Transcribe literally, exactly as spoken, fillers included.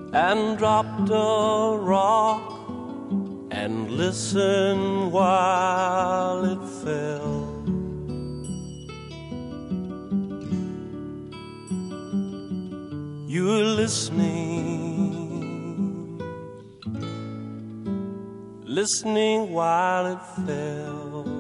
and dropped a rock and listened while it fell. You were listening, listening while it fell.